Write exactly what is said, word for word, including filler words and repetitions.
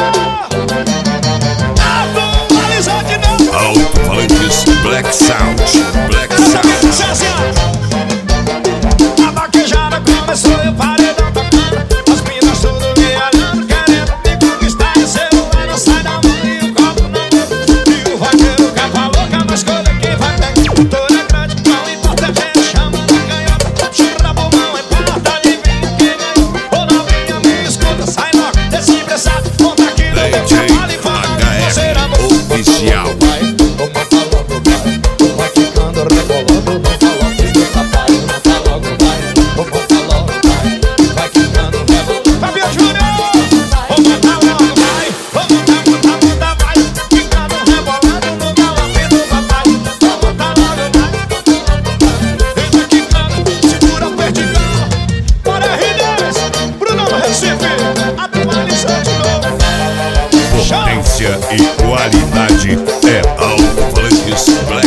Atualizou de novo. Alto-falantes Black Sound, Black Sound. A vaquejada começou e o paredão tocando. As minas tudo me olhando, querendo me conquistar. E o celular não sai da mão e o copo não muda. E o vaqueiro quer falou que é uma escolha quem vai ter. Toda grande, não importa quem chama da canhota. Chura bobão, importa de vinho quem ganhou. Ô novinha, me escuta, sai logo desse emprestado. Conta aqui no D teu J trabalho e fala que você era bom. Oficial. Vai ficando rebolando, não fala que meu papai não tá logo, vai. Vou botar logo, vai. Vai ficando rebolando. Fabio Júnior, vou botar logo, vai. Vou botar, botar, botar, vai. Ficando rebolando no galope do papai. Vou botar logo, vai. E vai ficando, segura o vertical. Bora R dez, Bruno Recife, atualizou de novo. Potência e qualidade é Alto-falantes Black